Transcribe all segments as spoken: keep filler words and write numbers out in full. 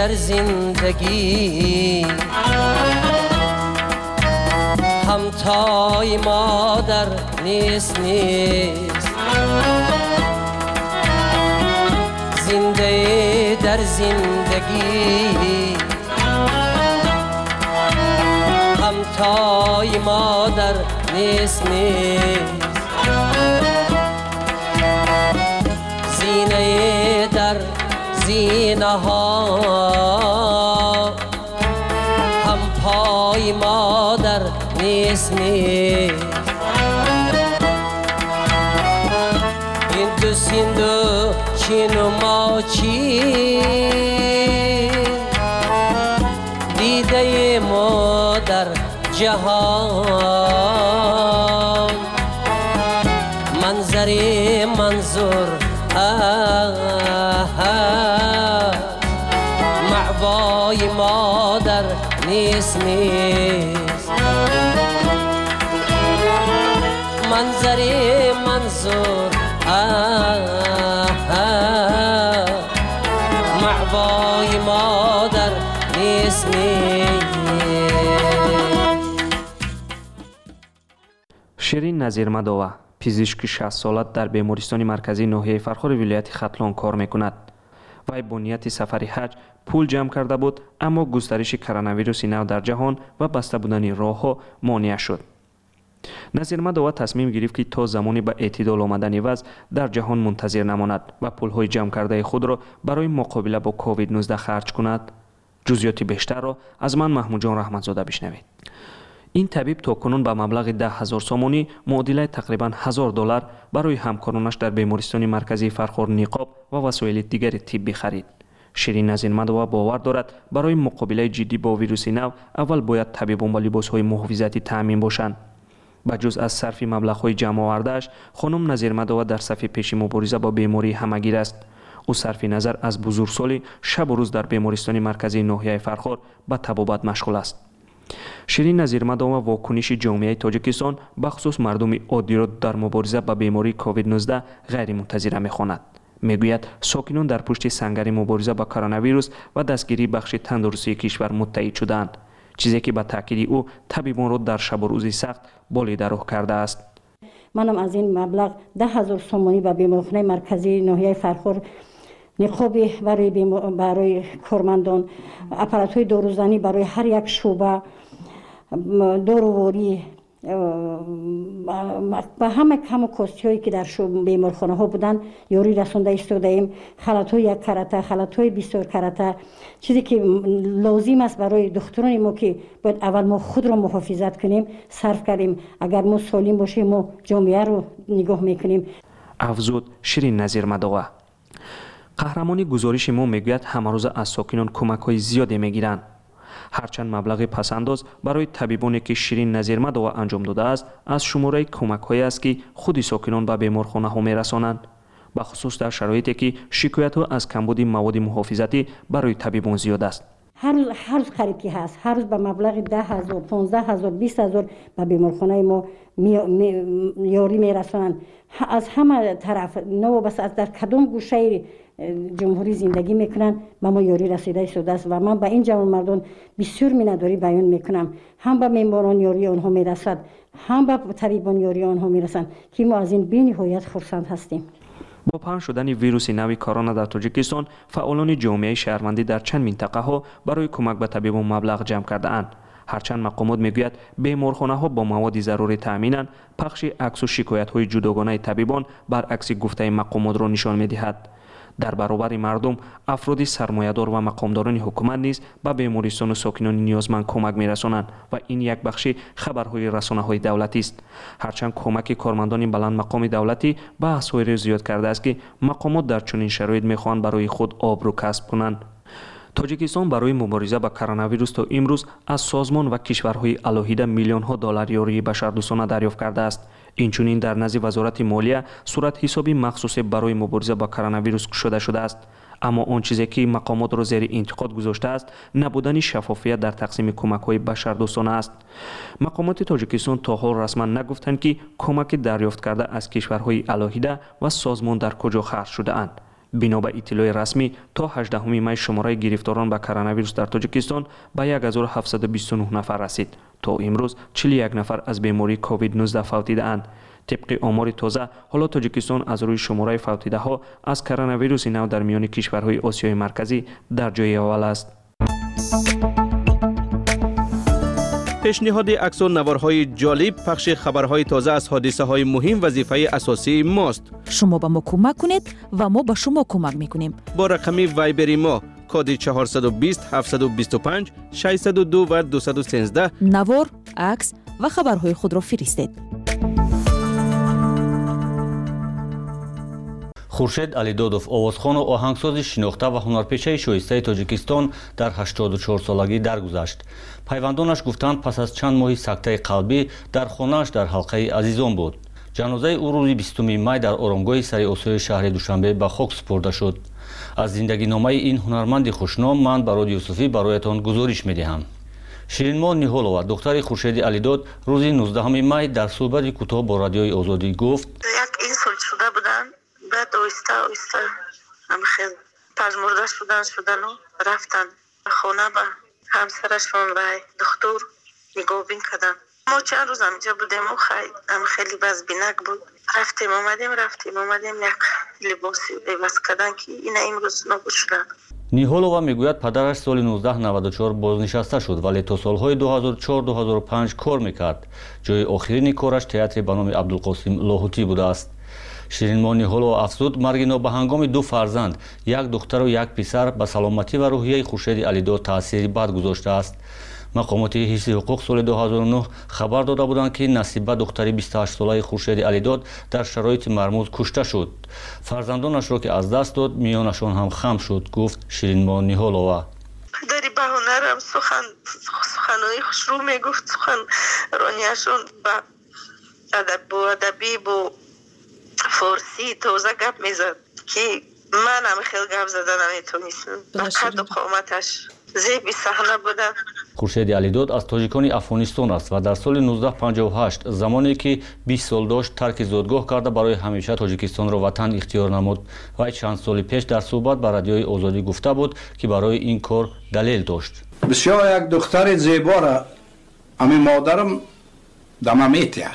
در زندگی همتای مادر نیست نیست زنده در زندگی همتای مادر نیست نیست زینه در زینه ها هم پای مادر نیست نیست این دو سیندو چین و ماچین دیده ما در جهان منظر منظور معوای مادر نیست نیست منظر منظور معوای مادر نیست نیست. شیرین نظیرمدووا پزشک شصت ساله در بیمارستان مرکزی ناحیه فرخار ولایت ختلان کار میکند. وی با نیت سفر حج پول جمع کرده بود، اما گسترش کرونا ویروس نو در جهان و بسته بودن راه‌ها مانع شد. نظیرمدووا تصمیم گرفت که تا زمانی به اعتدال آمدن وضع در جهان منتظر نماند و پول‌های جمع کرده خود را برای مقابله با کووید نوزده خرج کند. جزئیات بیشتر را از من محمود جان رحمتزاده بشنوید. این طبیب تاکنون به مبلغ ده هزار سامانی معادل تقریبا هزار دلار برای همکارانش در بیمارستان مرکزی فرخار نقاب و وسایل دیگر طبی خرید. شیرین نظیرمدووا باور دارد برای مقابله جدی با ویروس نو اول باید طبیبان با لباس‌های محافظتی تامین باشند. با جز از صرف مبلغ‌های جمع آورده‌اش، خانم نظیرمدووا در صف پیش مبارزه با بیماری همه‌گیر است. او صرف نظر از بزرگسالی شب و روز در بیمارستان مرکزی ناحیه فرخار به طبابت مشغول است. شیرین نظیرمدووا واکنش جامعه تاجیکستان بخصوص مردم عادی را در مبارزه با بیماری کووید نوزده غیر منتظره می‌خواند. میگوید ساکنان در پشت سنگر مبارزه با کرونا ویروس و دستگیری بخش تندرستی کشور متحد شدند، چیزی که به تاکید او طبیبان را در شب و روز سخت بالای راه کرده است. منم از این مبلغ ده هزار سومانی به بیمارخانه مرکزی ناحیه فرخار نقابی برای برای کارمندان، اپارات‌های داروزنی برای هر یک شعبه، داروواری و همه کم کاستی‌هایی که در بیمارخانه ها بودن یاری رسانده ایستاده ایم. خلط‌های یک کرته، خلط‌های بسیار کرته، چیزی که لازم است برای دکتران ما که باید اول ما خود را محافظت کنیم صرف کردیم. اگر ما سالم باشیم ما جامعه رو نگاه میکنیم. افزود شیرین نظیرمدووا. قهرمانی گزارش ما میگوید همه روز از ساکنان کمک‌های زیادی میگیرند. هرچند مبلغ پسنداز برای طبیبانی که شیرین نظیرمدووا انجام داده است از شماره کمک‌هایی است که خود ساکنان به بیمارخانه ها میرسانند، به خصوص در شرایطی که شکایت ها از کمبود مواد محافظتی برای طبیبان زیاد است. هر هر روز خریدی هست، هر روز به مبلغ ده هزار، پانزده هزار، بیست هزار به بیمارخانه ما می، می، یاری میرسانند. از همه طرف نو بس از در کدام گوشه جمهوری زندگی میکنن به ما یاری رسیده شده است و من به این جمع مردم بسیار مینداری بیان میکنم. هم به بیماران یاری آنها میرسد، هم به طبیبان یاری آنها میرسند که ما از این بی نهایت خرسند هستیم. با پنهان شدن ویروس نو کرونا در تاجیکستان، فعالان جامعه شهروندی در چند منطقه ها برای کمک به طبیبان مبلغ جمع کرده اند. هرچند مقامات میگوید بیمارخانه ها با مواد ضروری تامینند، پخش عکس و شکایت های جداگانه طبیبان برعکس گفته مقامات را نشان میدهد. در برابر مردم، افراد سرمایه‌دار و مقامداران حکومت نیز به بیمارستان و ساکنان نیازمند کمک می‌رسانند و این یک بخش خبرهای رسانه‌های دولتی است. هرچند کمک کارمندان بلند مقام دولتی بحث‌های را زیاد کرده است که مقامات در چنین شرایط می‌خواهند برای خود آبرو کسب کنند. تاجیکستان برای مبارزه با کرونا ویروس تا امروز از سازمان و کشورهای الهیده میلیون ها دلار یاری بشردوستانه دریافت کرده است. اینچنین در نزد وزارت مالیه صورت حسابی مخصوص برای مبارزه با کرونا ویروس شده شده است. اما آن چیزی که مقامات را زیر انتقاد گذاشته است نبودن شفافیت در تقسیم کمک‌های بشردوستانه است. مقامات تاجیکستان تا حال رسما نگفتند که کمک دریافت کرده از کشورهای الهیده و سازمان در کجا خرج شده اند. бино ба иттилои расмӣ то ҳаждаҳуми май шумораи гирифторон ба коронавирус дар тоҷикистон ба ҳазору ҳафтсаду бисту нӯҳ нафар расид. то имрӯз чилу як нафар аз бемории ковид нуздаҳ фавтидаанд. طبق آمار تازه حالا تاجیکستان از روی شماره فوتیده ها از کرونا نو در میان کشورهای آسیای مرکزی در جای اول است. پیشنهاد عکس و نوارهای جالب، پخش خبرهای تازه از حادثه های مهم وظیفه اساسی ماست. شما به ما کمک کنید و ما به شما کمک میکنیم. با رقم وایبر ما کد چهارصد و بیست هفتصد و بیست و پنج ششصد و دو و دویست و سیزده نوار، عکس و خبرهای خود را فرستید. خورشید علیدودوف آوازخوان و آهنگساز شناخته و هنرپیشه شایسته تاجیکستان در هشتاد و چهار سالگی درگذشت. پیوندانش گفتند پس از چند ماه سکته قلبی در خانه‌اش در حلقه عزیزان بود. جنازه او روز بیستم مای در آرامگاه سر آسای شهر دوشنبه به خاک سپرده شد. از زندگی نامه این هنرمند خوشنام من برای یوسفی برایتان گزارش می‌دهم. شیرین‌ما نیهولова دختر خورشید علیدود روز نوزدهم مای در صحبت کوتاه با رادیوی آزادی گفت: یک اینسولت شده بودن، بعد آیسته آیسته هم خیلی پژمرده شدن شدن و رفتن خانه به همسرشون و دکتر نگاهبین کردن. ما چند روز همینجا بودیم و خیلی هم خیلی بزبینک بود. رفتیم آمدیم رفتیم آمدیم یک لباسی عوض کردن که این امروز نابود شدن. نیهولова میگوید پدرش سال نوزده نود و چهار بازنشسته شد ولی تا سالهای دو هزار و چهار دو هزار و پنج کار میکرد. جای آخرین کارش تئاتر به نام عبدالقاسم لاهوتی بوده است. شیرین‌ما نیهولова افزود مرگ او به هنگام دو فرزند، یک دختر و یک پسر به سلامتی و روحیه خورشید علیدود تأثیری بد گذاشته است. مقامات حفظ حقوق سال دو هزار و نه خبر داده بودند که نصیبه دختری بیست و هشت ساله خورشید علیدود در شرایط مرموز کشته شد. فرزندانش را که از دست داد میانشان هم خم شد، گفت شیرین‌ما نیهولова. پدری به هنرم سخن سخنهای خوشرو میگفت، سخن رانیشون به ادب و ادبی و فارسی تازه گپ میزد که من هم خیلی گپ زدن نمیتونستم. به قد و قامتش زیبی صحنه بوده. خورشید علیدود از تاجیکان افغانستان است و در سال نوزده پنجاه و هشت زمانی که بیست سال داشت ترک زادگاه کرده برای همیشه تاجیکستان را وطن اختیار نمود. و چند سال پیش در صحبت با رادیوی آزادی گفته بود که برای این کار دلیل داشت. بسیار یک دختر زیبا را امی مادرم دم میتیه.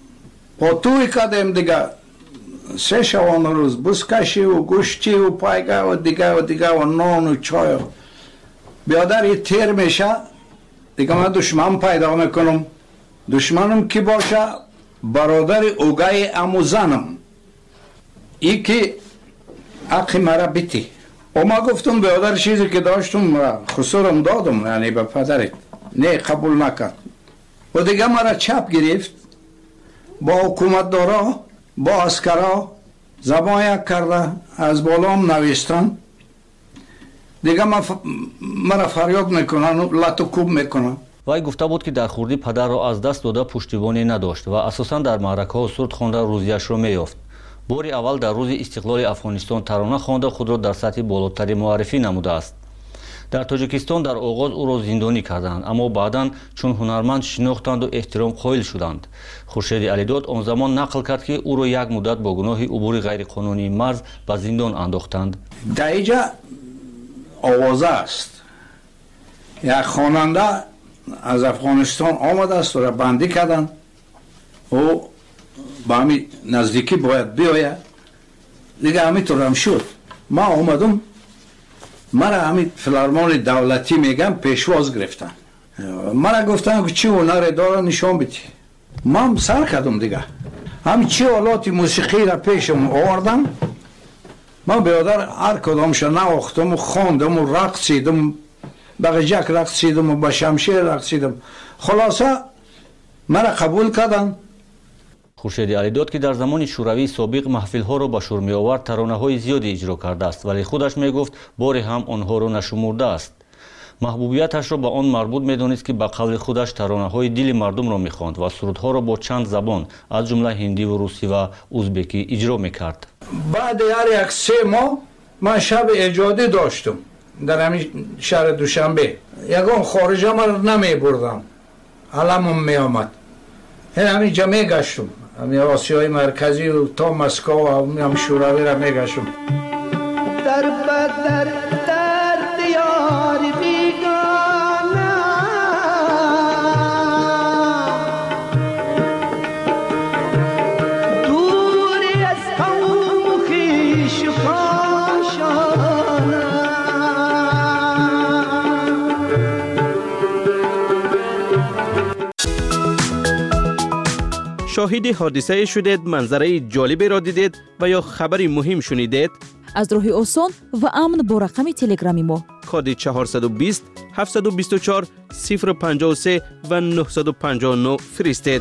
با توی کردیم دیگه سه شوان روز بسکشی و گوشتی و پایگاه و دیگه و دیگه و نان و چای. بیادر تیر میشه دیگه من دشمن پیدا میکنم. دشمنم کی باشه؟ برادر اوگای امو زنم. ای که حقی مرا بیتی. و ما گفتم بیادر چیزی که داشتم خسورم دادم، یعنی به پدرت. نه قبول نکرد. و دیگه مرا چپ گرفت. با حکومت دارا با اسکرا زبان یک کرده از بالام نوشتن دیگه مرا فریاد میکنن و لطو کوب میکنن. وای گفته بود که در خوردی پدر را از دست داده پشتیبانی نداشت و اساساً در معرکه ها سرد خوانده روزیش را میافت. باری اول در روز استقلال افغانستان ترانه خوانده خود را در سطح بالاتری معرفی نموده است. در تاجیکستان در آغاز او را زندانی کردند اما بعداً چون هنرمند شناختند و احترام قائل شدند. خورشید علیدود آن زمان نقل کرد که او را یک مدت با گناه عبور غیرقانونی مرز به زندان انداختند. در اینجا آوازه است. یک خواننده از افغانستان آمده است و را بندی کردند و با همین نزدیکی باید بیاید. دیگه همینطور هم شد. ما آمدم مرا همین فیلارمون دولتی میگم پیشواز گرفتن. مرا گفتن که چی هنر داره نشان بدی. ما هم سر کردم دیگه. همین چی آلات موسیقی را پیشم آوردم. ما بیادر هر کدامش نواختم و خواندم و رقصیدم. بغجک رقصیدم و با شمشیر رقصیدم. خلاصه مرا قبول کردن. خورشید علیدود که در زمان شوروی سابق محفل‌ها را به شور می‌آورد ترانه‌های زیادی اجرا کرده است ولی خودش می‌گفت باری هم آنها را نشمرده است. محبوبیتش را به آن مربوط می‌دانست که به قول خودش ترانه‌های دل مردم را می‌خواند و سرودها را با چند زبان از جمله هندی و روسی و ازبکی اجرا می‌کرد. بعد هر یک سه ماه من شب ایجادی داشتم در همین شهر دوشنبه. یگان خارجه من نمی‌بردم. علمم می‌آمد. همین جا می‌گشتم. همین آسیای مرکزی و تا مسکو و هم شوروی را می‌گشتم. در در دیار بیگانه دوری از قوم و خویش و کاشانه. شاهد حادثه شدید، منظره جالبی را دیدید و یا خبری مهم شنیدید؟ از راه آسان و امن با رقم تلگرامی ما کد چهارصد و بیست هفتصد و بیست و چهار صفر پنجاه و سه و نهصد و پنجاه و نه فرستید.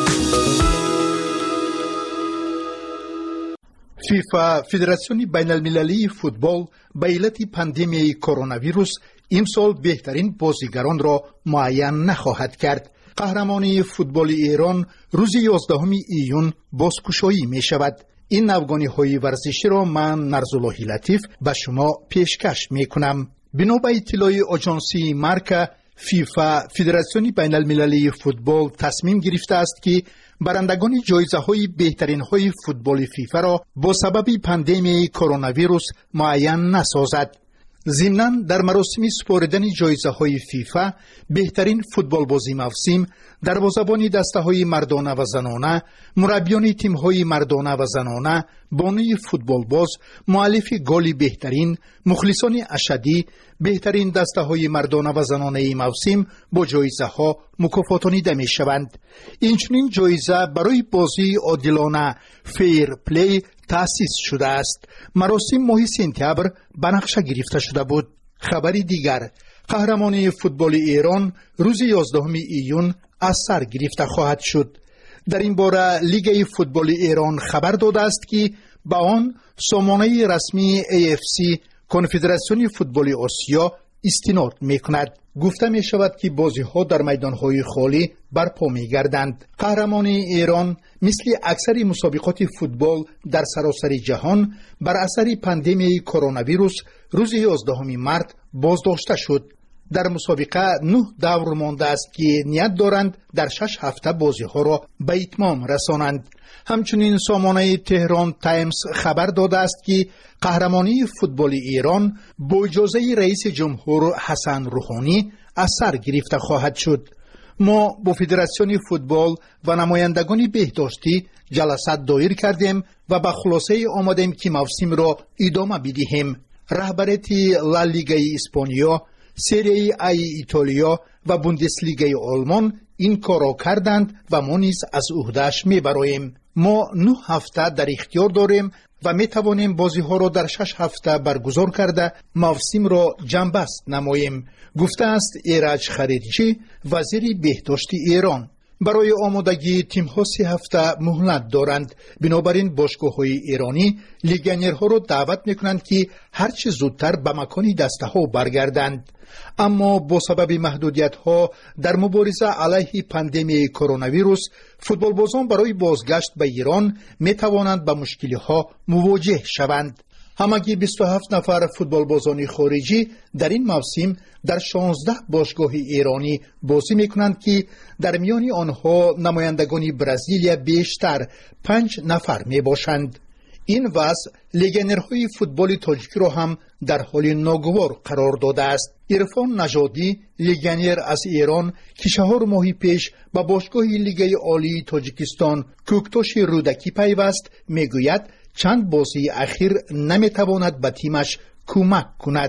فیفا فدراسیون بین المللی فوتبال به علت پاندمی کرونا ویروس امسال بهترین بازیگران را معین نخواهد کرد. قهرمانی فوتبال ایران روز یازدهم ایون بازگشایی می شود. این نوگانی های ورزشی را من نرزالله لطیف به شما پیشکش می کنم. بنا به اطلاع آژانسی مارکا، فیفا فدراسیون بین المللی فوتبال تصمیم گرفته است که برندگان جایزه های بهترین های فوتبال فیفا را با سبب پاندمی کرونا ویروس معین نسازد. ضمناً در مراسم سپردن جایزه های فیفا بهترین فوتبال بازی موسم، دروازه‌بان دسته های مردانه و زنانه، مربیان تیم های مردانه و زنانه، بانوی فوتبال باز، مؤلف گل بهترین، مخلصان اشدی، بهترین دسته های مردانه و زنانه موسم با جایزه ها مکافاتانیده می شوند. اینچنین جایزه برای بازی عادلانه فیر پلی تأسیس شده است. مراسم ماه سپتامبر به نقشه گرفته شده بود. خبری دیگر، قهرمانی فوتبال ایران روز یازدهم ایون از سر گرفته خواهد شد. در این باره لیگ فوتبال ایران خبر داده است که به آن سامانه رسمی ای اف سی کنفدراسیون فوتبال آسیا استناد می کند. گفته می شود که بازی ها در میدان های خالی برپا می گردند. قهرمان ایران مثل اکثر مسابقات فوتبال در سراسر جهان بر اثر پاندمی کرونا ویروس روز یازدهم مارس بازداشته شد. در مسابقه نه دور مانده است که نیت دارند در شش هفته بازی ها را به اتمام رسانند. همچنین سامانه تهران تایمز خبر داده است که قهرمانی فوتبال ایران با اجازه رئیس جمهور حسن روحانی از سر گرفته خواهد شد. ما با فدراسیون فوتبال و نمایندگان بهداشتی جلسات دایر کردیم و به خلاصه آمدیم که موسم را ادامه بدهیم. رهبریت لالیگا اسپانیا، سری ای ایتالیا و بوندسلیگا آلمان این کار را کردند و ما نیز از عهده‌اش میبریم. ما نه هفته در اختیار داریم و می توانیم بازی ها را در شش هفته برگزار کرده موسم را جنبست نماییم، گفته است ایرج خلیلچی وزیر بهداشت ایران. برای آمادگی تیم ها سه هفته مهلت دارند. بنابراین باشگاه های ایرانی لیگانیرها را دعوت می کنند که هرچه زودتر به مکانی دسته ها برگردند. اما با سبب محدودیت ها در مبارزه علیه پاندمی کرونا ویروس، فوتبال بازان برای بازگشت به ایران می توانند به مشکلی ها مواجه شوند. همگی بیست و هفت نفر فوتبال بازان خارجی در این موسم در شانزده باشگاه ایرانی بازی می کنند که در میان آنها نمایندگان برزیلیا بیشتر پنج نفر می باشند. این وضع لیگانرهای فوتبال تاجیکی را هم در حال ناگوار قرار داده است. عرفان نژادی لیگانر از ایران که چهار ماه پیش به باشگاه لیگ عالی تاجیکستان کوکتوش رودکی پیوست میگوید چند بازی اخیر نمیتواند به تیمش کمک کند.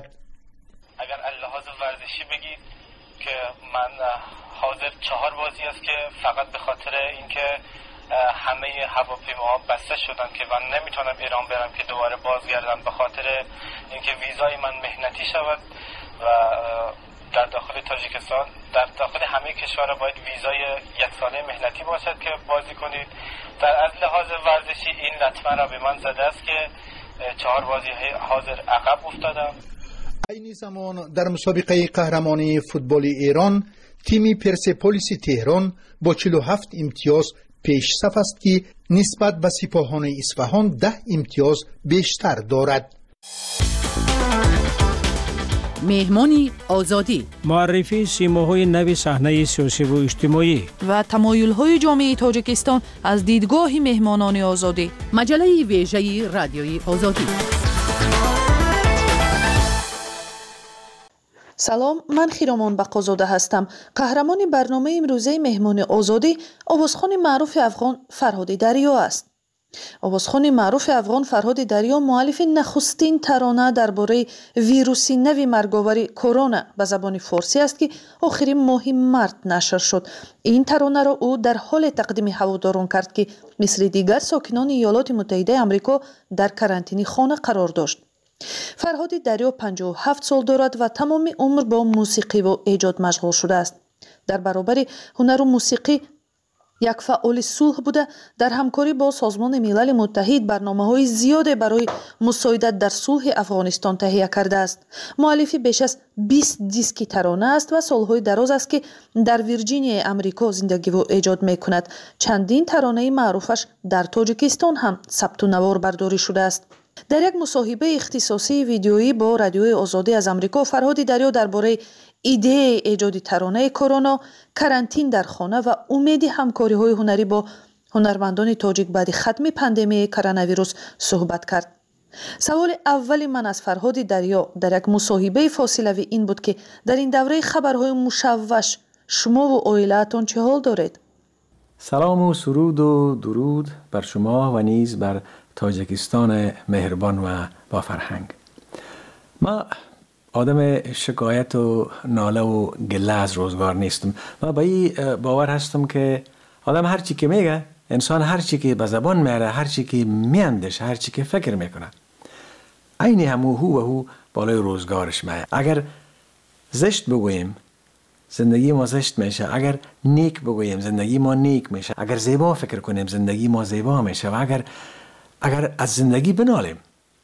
اگر اللحاظ ورزشی بگید که من حاضر چهار بازی است که فقط به خاطر اینکه همه هواپیماها بسته شدن که من نمیتونم ایران برم که دوباره بازگردم به خاطر اینکه ویزای من مهنتی شود و در داخل تاجیکستان در داخل همه کشورها باید ویزای یک ساله مهنتی باشد که بازی کنید. در از لحاظ ورزشی این لطمه را به من زده است که چهار بازی حاضر عقب افتادم. این زمان در مسابقه قهرمانی فوتبال ایران تیمی پرسپولیس تهران با چهل و هفت امتیاز پیش صف است که نسبت به سپاهان اصفهان ده امتیاز بیشتر دارد. مهمانی آزادی، معرفی سیماهای نو صحنه سیاسی و اجتماعی و تمایل‌های جامعه تاجیکستان از دیدگاه مهمانان آزادی. مجله ویژه رادیوی آزادی. سلام، من خیرامان بقازاده هستم. قهرمان برنامه امروزه مهمان آزادی آوازخوان معروف افغان فرهاد دریا است. آوازخوان معروف افغان فرهاد دریا مؤلف نخستین ترانه درباره ویروس نو مرگاور کرونا به زبان فارسی است که آخرین ماه مارت نشر شد. این ترانه را او در حال تقدیم هواداران کرد که مثل دیگر ساکنان ایالات متحده آمریکا در کرانتینی خانه قرار داشت. فرهاد دریا پنجاه و هفت سال دارد و تمام عمر با موسیقی و ایجاد مشغول شده است. در برابر هنر و موسیقی یک فعال صلح بوده، در همکاری با سازمان ملل متحد برنامه‌های زیاد برای مساعدت در صلح افغانستان تهیه کرده است. مؤلف بیش از بیست دیسک ترانه است و سالهای دراز است که در ویرجینیا آمریکا زندگی و ایجاد می‌کند. چندین ترانه معروفش در تاجیکستان هم ثبت و نوار برداری شده است. در یک مصاحبه اختصاصی ویدیویی با رادیوی آزادی از آمریکا، فرهاد دریا درباره ایده ایجاد ترانه کرونا، کرانتین در خانه و امید همکاری های هنری با هنرمندان تاجیک بعد ختم پاندمی کرونا ویروس صحبت کرد. سوال اول من از فرهاد دریا در یک مصاحبه فاصله‌ای این بود که در این دوره خبرهای مشوش شما و عائله‌تان چه حال دارید؟ سلام و سرود و درود بر شما و نیز بر تاجیکستان مهربان و با فرهنگ. ما آدم شکایت و ناله و گله از روزگار نیستم. ما با این باور هستم که آدم هر چی که میگه، انسان هر چی که به زبان میاره، هر چی که میاندیشه، هر چی که فکر میکنه، عین همو هو و هو بالای روزگارش میاد. اگر زشت بگوییم زندگی ما زشت میشه، اگر نیک بگوییم زندگی ما نیک میشه، اگر زیبا فکر کنیم زندگی ما زیبا میشه، و اگر اگر از زندگی بنالیم،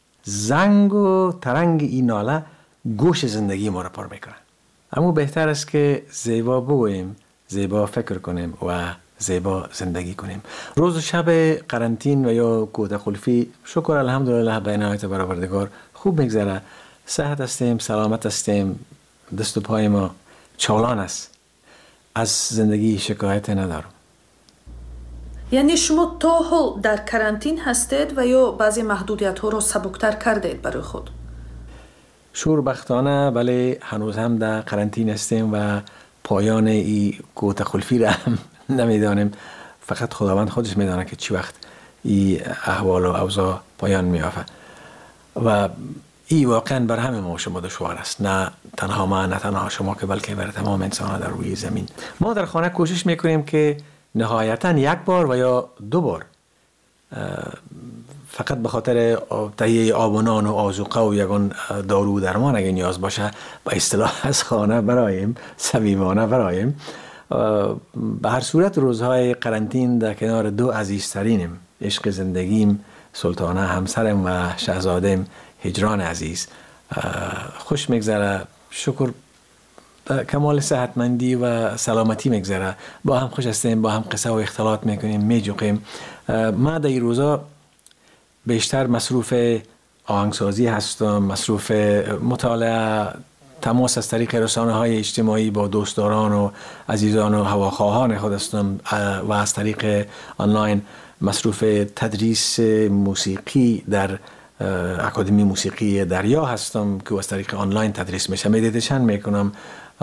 زنگ و ترنگ این ناله گوش زندگی ما را پر میکنه. اما بهتر است که زیبا بگوییم، زیبا فکر کنیم و زیبا زندگی کنیم. روز و شب قرنطین و یا کوته قلفی شکر الحمدلله به عنایت برآوردگار خوب میگذره. صحت هستیم، سلامت هستیم، دست و پای ما چالان است. از زندگی شکایت ندارم. یعنی شما تا حال در کرانتین هستید و یا بعضی محدودیت ها را سبکتر کردید برای خود؟ شوربختانه بله، هنوز هم در قرنطین هستیم و پایان این کوته قلفی را هم نمیدانیم. فقط خداوند خودش میدانه که چی وقت این احوال و اوضاع پایان میافه و این واقعا بر همه ما شما دشوار است. نه تنها ما، نه تنها شما، که بلکه بر تمام انسان در روی زمین. ما در خانه کوشش میکنیم که نهایتا یک بار و یا دو بار فقط به خاطر تهیه آب و نان و آذوقه و یگان دارو درمان اگه نیاز باشه با اصطلاح از خانه برایم، صمیمانه برایم. به هر صورت روزهای قرنطین در کنار دو عزیزترینم، عشق زندگیم سلطانه همسرم و شهزادم هجران عزیز، خوش میگذره. شکر کمال صحتمندی و سلامتی میگذره. با هم خوش هستیم، با هم قصه و اختلاط میکنیم، میجوقیم. ما در این روزا بیشتر مصروف آهنگسازی هستم، مصروف مطالعه، تماس از طریق رسانه های اجتماعی با دوستداران و عزیزان و هواخواهان خود هستم و از طریق آنلاین مصروف تدریس موسیقی در اکادمی موسیقی دریا هستم که از طریق آنلاین تدریس میشه. مدیتیشن میکنم،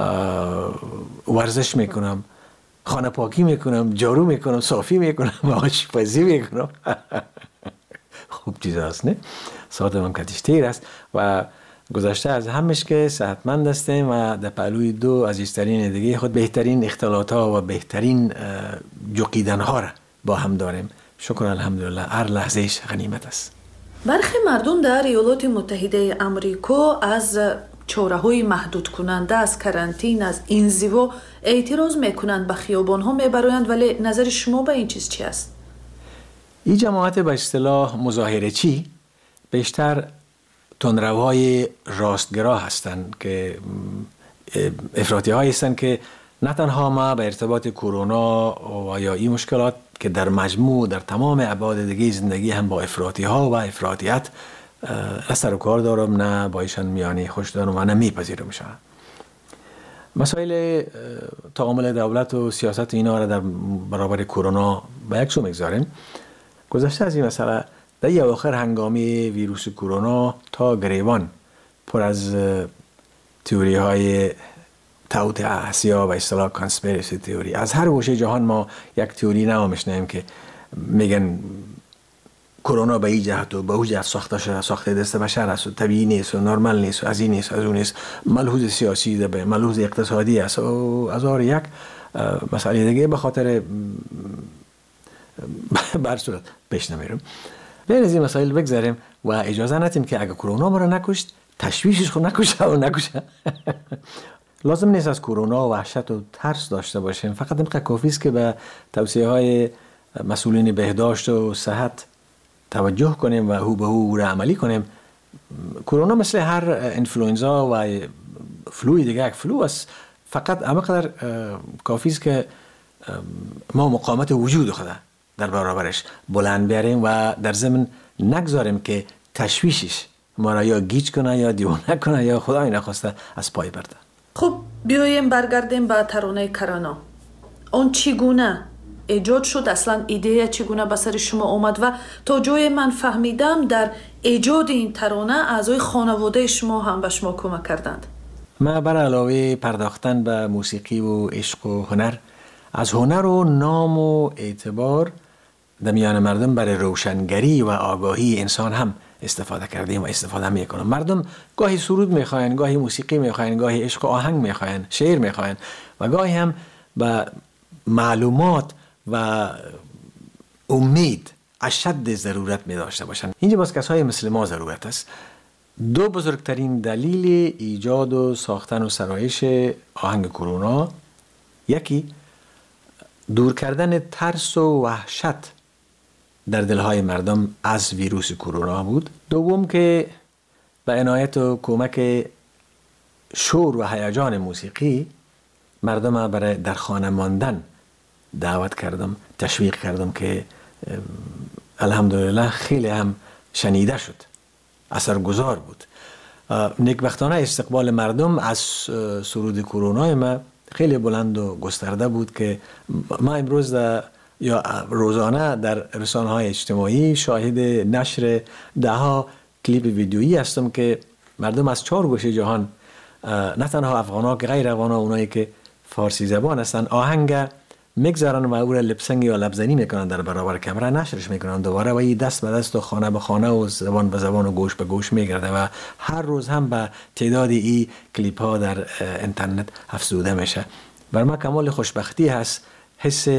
ورزش میکنم، خانه پاکی میکنم، جارو میکنم، صافی میکنم، آشپزی میکنم. خوب چیز هست نه؟ ساعت من کتیشتیر است و گذشته از همش که صحتمند هستیم و در پهلوی دو عزیزترین دیگه خود بهترین اختلاط ها و بهترین جوقیدن ها را با هم داریم. شکر الحمدلله، هر لحظهش غنیمت است. برخی مردم در ایالات متحده آمریکا از چاره‌های محدود کننده، از کرانتین، از انزوا اعتراض میکنند، به خیابان ها میبرایند. ولی نظر شما به این چیز چی است؟ این جماعت به اصطلاح مظاهره چی بیشتر تندروهای راستگرا هستند که افراطی هایی هستند که نه تنها ما به ارتباط کرونا و یا این مشکلات که در مجموع در تمام ابعاد دیگه زندگی هم با افراطی ها و افراطیت نه سر و کار دارم، نه با ایشان میانی خوش دارم و نه میپذیرمشان. مسائل تعامل دولت و سیاست اینا را در برابر کرونا به یک سو میگذاریم. گذشته از این مسئله در یه آخر هنگامی ویروس کرونا تا گریبان پر از تئوری های توطئه و اصطلاح کانسپیرسی تئوری. از هر گوشه جهان ما یک تئوری نو میشنیم که میگن کرونا به این جهت و به اون جهت ساخته شده، ساخته دست بشر است و طبیعی نیست و نرمال نیست و از این نیست از اون نیست، ملحوظ سیاسی ده، ملحوظ اقتصادی است و از آر یک مسئله دیگه به خاطر بر صورت پیش نمیرم. بین از این مسائل بگذاریم و اجازه ندیم که اگه کرونا ما را نکشت تشویشش خود نکشه و نکشه. لازم نیست از کرونا وحشت و ترس داشته باشیم، فقط اینقدر کافی است که به توصیه های مسئولین بهداشت و صحت توجه کنیم و هو به هو را عملی کنیم. کرونا مثل هر انفلوئنزا و فلوی دیگه یک فلو است، فقط همقدر کافی است که ما مقاومت وجود خود در برابرش بلند بیاریم و در ضمن نگذاریم که تشویشش ما را یا گیج کنه یا دیوانه کنه یا خدای نخواسته از پای برده. خب بیاییم برگردیم به ترانه کرونا. اون چگونه ایجاد شد؟ اصلا ایده چگونه به سر شما اومد و تا جای من فهمیدم در ایجاد این ترانه اعضای خانواده شما هم به شما کمک کردند. ما بر علاوه پرداختن به موسیقی و عشق و هنر، از هنر و نام و اعتبار در میان مردم برای روشنگری و آگاهی انسان هم استفاده کردیم و استفاده میکنم. مردم گاهی سرود میخواین، گاهی موسیقی میخواین، گاهی عشق و آهنگ میخواین، شعر میخواین و گاهی هم به معلومات و امید اشد ضرورت می داشته باشند. اینجا باز کسای مثل ما ضرورت است. دو بزرگترین دلیل ایجاد و ساختن و سرایش آهنگ کرونا، یکی دور کردن ترس و وحشت در دلهای مردم از ویروس کرونا بود. دوم که به عنایت و کمک شور و هیجان موسیقی مردم برای در خانه ماندن دعوت کردم، تشویق کردم که الحمدلله خیلی هم شنیده شد، اثرگذار بود. نیکبختانه استقبال مردم از سرود کرونا ما خیلی بلند و گسترده بود که ما امروز یا روزانه در رسانه‌های اجتماعی شاهد نشر ده ها کلیپ ویدیویی هستم که مردم از چهار گوشه جهان، نه تنها افغان‌ها که غیر افغان‌ها، اونایی که فارسی زبان هستن، آهنگ میگذارن و او را لپسنگ یا لبزنی میکنن در برابر کامرا، نشرش میکنن دوباره و این دست به دست و خانه به خانه و زبان به زبان و گوش به گوش میگرده و هر روز هم به تعداد این کلیپ ها در اینترنت افزوده میشه. بر ما کمال خوشبختی هست، حس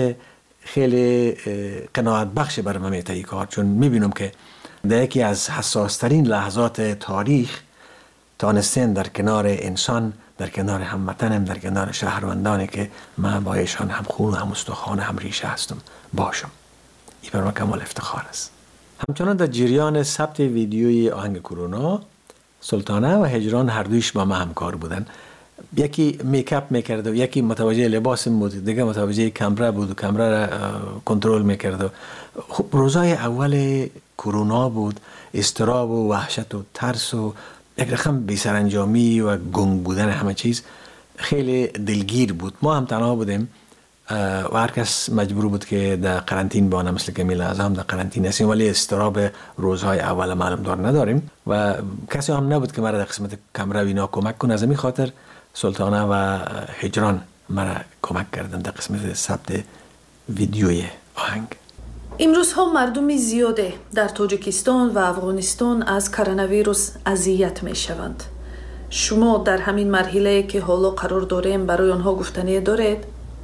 خیلی قناعت بخش بر من میته این کار، چون میبینم که در یکی از حساس ترین لحظات تاریخ تانستین در کنار انسان، در کنار هموطنم، در کنار شهروندانی که من با ایشان هم خون و هم استخوان هم ریشه هستم باشم. این بر من کمال افتخار است. همچنان در جریان ثبت ویدیوی آهنگ کرونا، سلطانه و هجران هر دویش با ما همکار بودن. یکی میکاپ میکرد و یکی متوجه لباس بود، دیگه متوجه کامرا بود و کامرا را کنترل میکرد. خب روزای اول کرونا بود، اضطراب و وحشت و ترس و یک رقم بی‌سرانجامی و گنگ بودن همه چیز خیلی دلگیر بود. ما هم تنها بودیم و هر کس مجبور بود که در قرنطین بانه، مثل که میل اعظم در قرنطین هستیم، ولی اضطراب روزهای اول معلوم دار نداریم و کسی هم نبود که مرا در قسمت کامرا وینا کمک کنه. از این خاطر سلطانه و هجران مرا کمک کردن در قسمت ثبت ویدیوی آهنگ. امروز ها مردم زیاده در تاجیکستان و افغانستان از کرونا ویروس اذیت می شوند. شما در همین مرحله که حالا قرار داریم برای آنها گفتنی دارید؟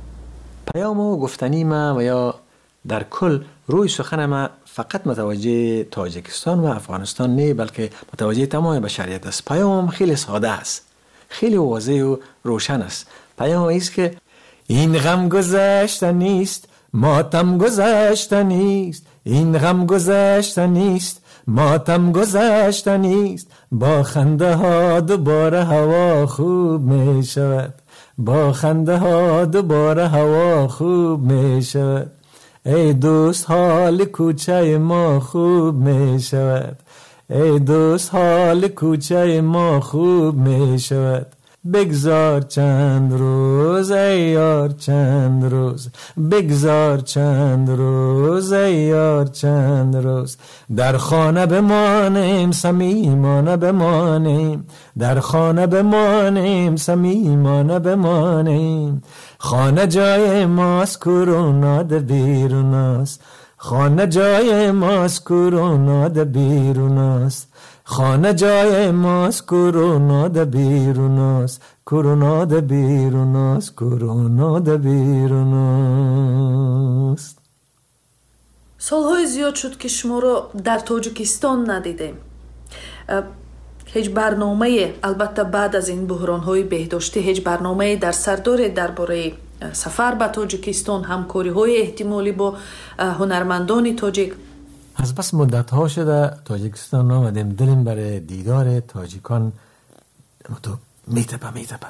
پیام و گفتنی ما و یا در کل روی سخن ما فقط متوجه تاجیکستان و افغانستان نه، بلکه متوجه تمام بشریت است. پیام خیلی ساده است، خیلی واضح و روشن است. پیام است که این غم گذشته نیست، ماتم گذشته نیست، این غم گذشته نیست، ماتم گذشته نیست، با خنده ها دوباره هوا خوب می شود، با خنده ها دوباره هوا خوب می شود، ای دوست حال کوچه ما خوب می شود، ای دوست حال کوچه ما خوب می شود، بگذار چند روز ای یار چند روز، بگذار چند روز ای یار چند روز. در خانه بمانیم صمیمانه بمانیم، در خانه بمانیم صمیمانه بمانیم. خانه جای ماست کرونا ده بیرون است، خانه جای ماست کرونا ده بیرون است. خانه جای ماست کرونا ده بیرون است، کرونا ده بیرون است، کرونا ده بیرون است. سالهای زیاد شد که شما را در تاجیکستان ندیدیم. هیچ برنامه، البته بعد از این بحران‌های بهداشتی، هیچ برنامه در سر دارید درباره سفر به تاجیکستان، همکاری‌های احتمالی با هنرمندان تاجیک؟ از بس مدت ها شده تاجیکستان آمدیم، دلیم برای دیدار تاجیکان تو میتپه میتپه.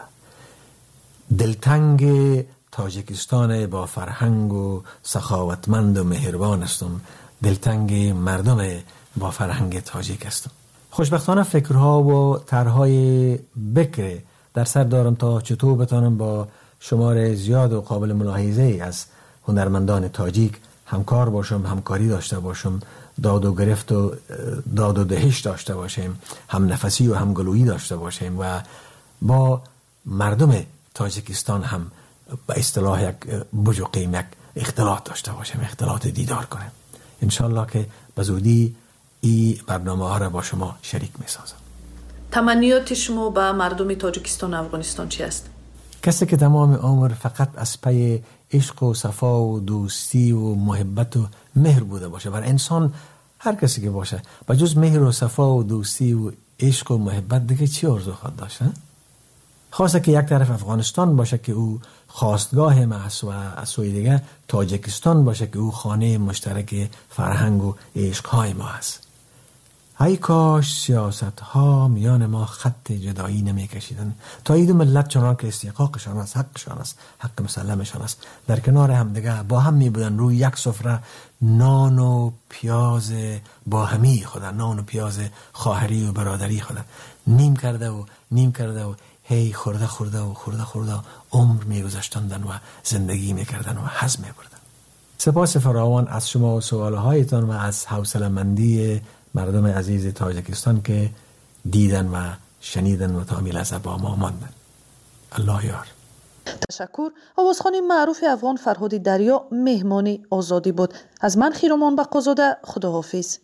دلتنگ تاجیکستان با فرهنگ و سخاوتمند و مهربان هستم، دلتنگ مردم با فرهنگ تاجیک هستم. خوشبختانه فکرها و طرحهای بکر در سر دارم تا چطور بتانم با شمار زیاد و قابل ملاحظه از هنرمندان تاجیک همکار باشم، همکاری داشته باشم، داد و گرفت و داد و دهش داشته باشیم، هم نفسی و هم گلویی داشته باشیم و با مردم تاجیکستان هم به اصطلاح یک بجوقیم یک اختلاط داشته باشیم، اختلاط دیدار کنیم. انشالله که به زودی این برنامه ها را با شما شریک می سازم. تمنیات شما به مردم تاجیکستان و افغانستان چی است؟ کسی که تمام عمر فقط از پی عشق و صفا و دوستی و محبت و مهر بوده باشه، بر انسان هر کسی که باشه به جز مهر و صفا و دوستی و عشق و محبت دیگه چی آرزو خواهد داشت؟ خاصه که یک طرف افغانستان باشه که او خواستگاه محض و از سوی دیگه تاجیکستان باشه که او خانه مشترک فرهنگ و عشق های ما است. ای کاش سیاست ها میان ما خط جدایی نمی کشیدن تا این دو ملت چنان که استحقاقشان است، حقشان است، حق مسلمشان است، در کنار هم دیگه با هم می بودن روی یک سفره نان و پیاز با همی خودن، نان و پیاز خواهری و برادری خودن نیم کرده و نیم کرده و هی خورده خورده و خورده خورده عمر می گذاشتندن و زندگی می کردن و هضم می بردن. سپاس فراوان از شما و سوالهایتان و از حوصله‌مندی مردم عزیز تاجیکستان که دیدن و شنیدن و تا لحظه با ما ماندن. الله یار. تشکر. آوازخوان معروف افغان فرهاد دریا مهمانی آزادی بود. از من خیرمان بقازاده، خداحافظ.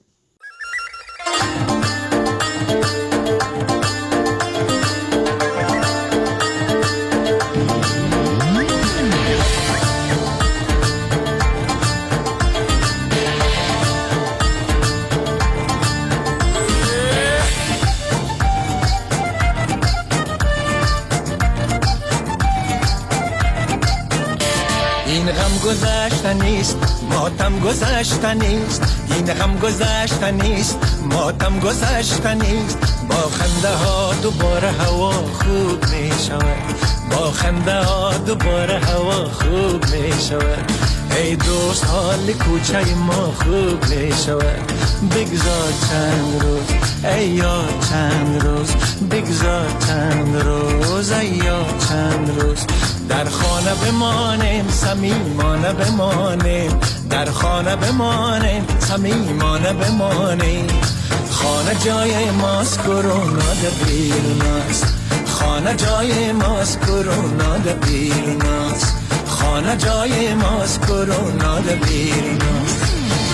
این غم گذشته نیست، ماتم گذشته نیست، این غم گذشته نیست، ماتم گذشته نیست. با خنده ها دوباره هوا خوب می شود، با خنده ها دوباره هوا خوب می شود. ای دوست حال کوچه ما خوب می شود. بگذار چند روز ای یار چند روز، بگذار چند روز ای یار چند روز. در خانه بمانیم صمیمانه بمانیم، در خانه بمانیم صمیمانه بمانیم. خانه جای ماست کرونا ده بیرون است، خانه جای ماست کرونا ده بیرون است، خانه جای ماست کرونا ده بیرون است.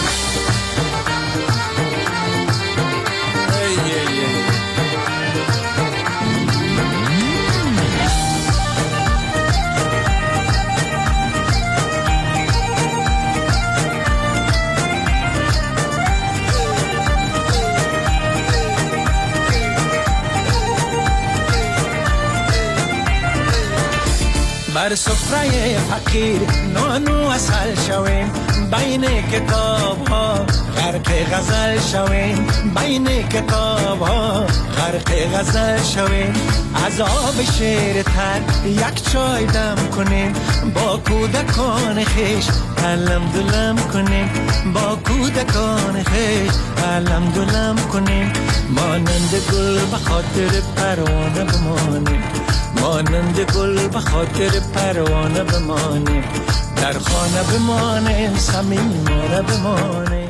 بر سفره فقیر نانو اصل شویم، بین کتاب ها غرق غزل شویم، بین کتاب ها غرق غزل شویم. از آب شیر تر یک چای دم کنیم، با کودکان خیش علم دلم کنیم، با کودکان خیش علم دلم کنیم. مانند گل به خاطر پروانه بمانیم، مانند گل به خاطر پروانه بمانیم، در خانه بمانیم، صمیمانه بمانیم.